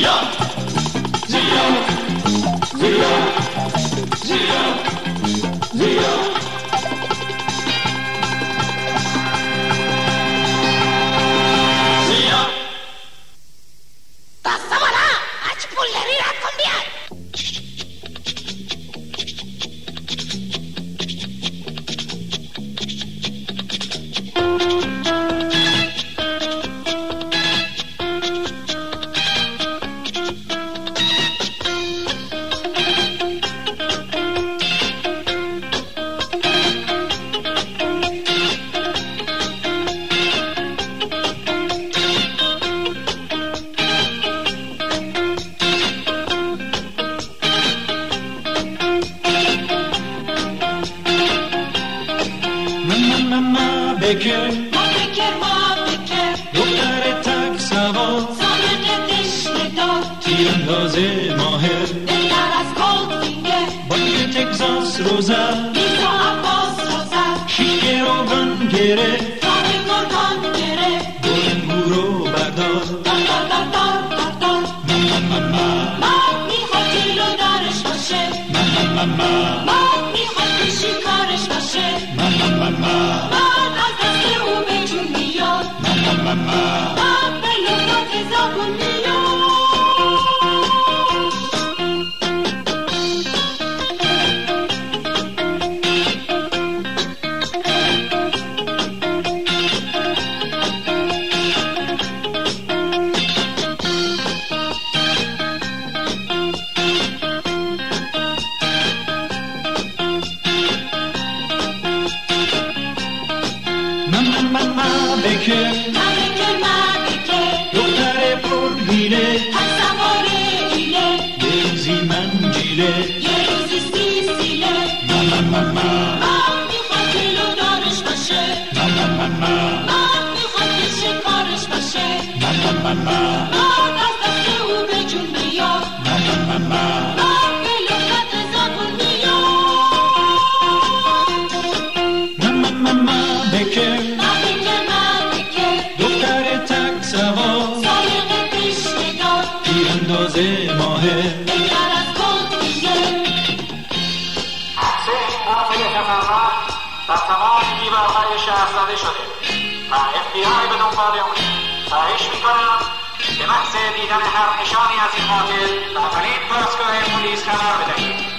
زیا زیا زیا زیا زیا زیا دستا بالا هرچی پول داری رد کن بیاد. بکر دختر تک سوار سالق تشنه دار تیرانداز ماهر دلتر از گلدفینگر بانک تگزاس رو زد میزا عباس رو زد شیش گروگان گرفت تاب گرگان گرفت گل انگور رو بردار دار دار دار دار دار دار مرد میخواد جلو درش باشه مرد میخواد که شکارش باشه مرد از دست او به جون میاد مرد به لطفت زبون میاد. بکر دختر پر حیله هر سوار ایله یه روزی من جیله یه روزی سیسیله مرد میخواد جلو دارش باشه مرد میخواد که شکارش باشه مرد از دست او به جون میاد مرد به لطفت زبون میاد. بکر دختر تک سوار سالق تشنه دار تیرانداز ماهر دلتر از گلدفینگر این منافع خطرناک در تمام دیوارهای شهر زده شده و FBI به دنبال اونه. خواهش میکنم به محض دیدن هر نشانی از این قاتل به اولین پاسگاه پلیس خبر بدهید.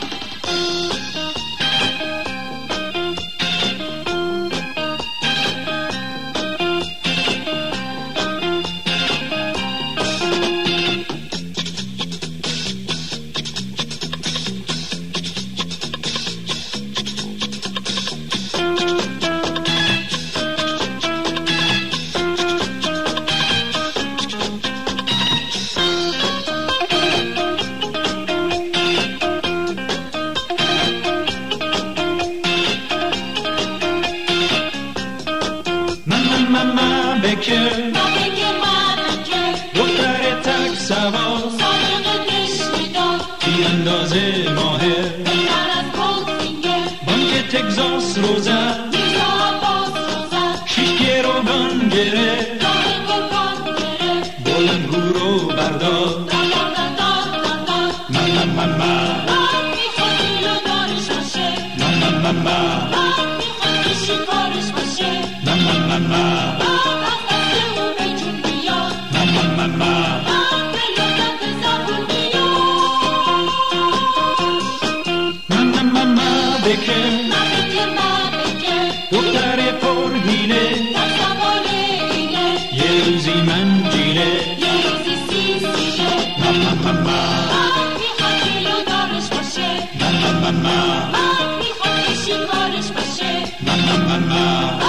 بکر دختر تک سوار سالق تشنه دار تیرانداز ماهر دلتر از گلدفینگر بانک تگزاس رو زد میزا عباس رو زد شیش گروگان گرفت تاب گرگان گرفت گل انگور رو بردار دار دار دار دار دار مرد میخواد جلو دارش باشه مرد میخواد که شکارش باشه مرد از دست او به جون میاد مرد به لطفت زبون میاد. بکر دختر پر حیله هر سوار ایله یه روزی من جیله یه روزی سیسیله مرد میخواد جلو دارش باشه مرد میخواد که شکارش باشه مرد